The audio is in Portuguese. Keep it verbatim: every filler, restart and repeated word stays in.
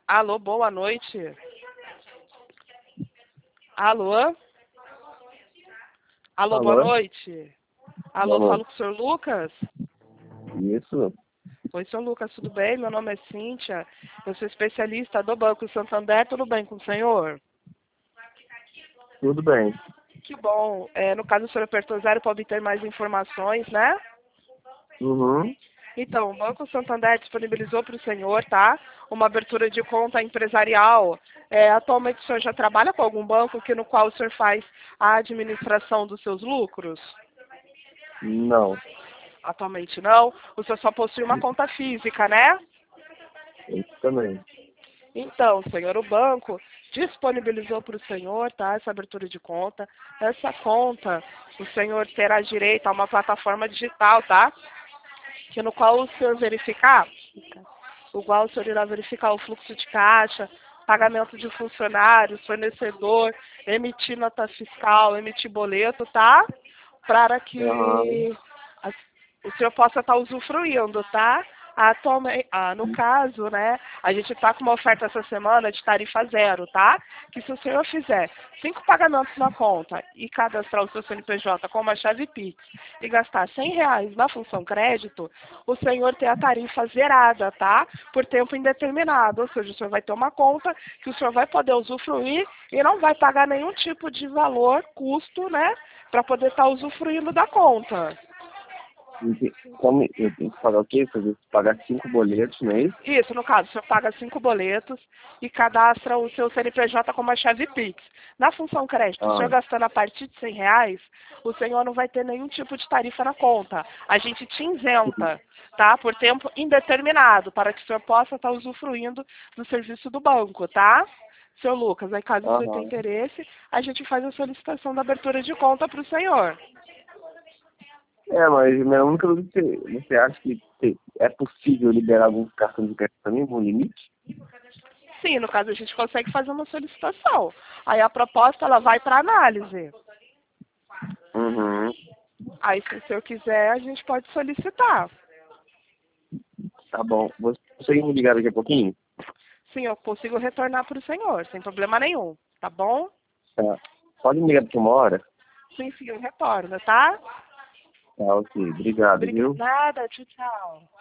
Alô, boa noite. Alô? Alô, boa Alô? noite. Alô, Boa falo noite. com o senhor Lucas? Isso? Oi, senhor Lucas, tudo bem? Meu nome é Cíntia. Eu sou especialista do Banco Santander. Tudo bem com o senhor? Tudo bem. Que bom. É, no caso, o senhor apertou zero para obter mais informações, né? Uhum. Então, o Banco Santander disponibilizou para o senhor, tá? Uma abertura de conta empresarial. É, atualmente o senhor já trabalha com algum banco que no qual o senhor faz a administração dos seus lucros? Não. Atualmente não. O senhor só possui uma conta física, né? Isso também. Então, senhor, o banco disponibilizou para o senhor, tá? Essa abertura de conta. Essa conta, o senhor terá direito a uma plataforma digital, tá? Que no qual o senhor verificar, o qual o senhor irá verificar o fluxo de caixa, pagamento de funcionários, fornecedor, emitir nota fiscal, emitir boleto, tá? Para Aham. que a- o senhor possa estar usufruindo, tá? Atualmente, ah, no caso, né, a gente está com uma oferta essa semana de tarifa zero, tá? Que se o senhor fizer cinco pagamentos na conta e cadastrar o seu C N P J com uma chave Pix e gastar cem reais na função crédito, o senhor tem a tarifa zerada, tá? Por tempo indeterminado, ou seja, o senhor vai ter uma conta que o senhor vai poder usufruir e não vai pagar nenhum tipo de valor, custo, né? Para poder estar usufruindo da conta. Ente- Como eu tenho que pagar o quê? Fazer, pagar cinco boletos, não é isso? Isso, no caso, o senhor paga cinco boletos e cadastra o seu C N P J com uma chave Pix. Na função crédito, o Ah, senhor gastando a partir de cem reais, o senhor não vai ter nenhum tipo de tarifa na conta. A gente te isenta, tá? Por tempo indeterminado, para que o senhor possa estar usufruindo do serviço do banco, tá? Seu Lucas, aí caso o senhor tenha aham. interesse, a gente faz a solicitação da abertura de conta para o senhor. É, mas minha única dúvida é, você você acha que te- é possível liberar alguns cartões de crédito também, com limite? Sim, no caso a gente consegue fazer uma solicitação. Aí a proposta ela vai para análise. Uhum. Aí se o senhor quiser, a gente pode solicitar. Tá bom. Você consegue me ligar daqui a pouquinho? Sim, eu consigo retornar para o senhor, sem problema nenhum. Tá bom? Tá. Pode me ligar daqui a uma hora? Sim, sim, eu retorno, tá? Tá, ok. Obrigado, viu? Obrigada, tchau, tchau.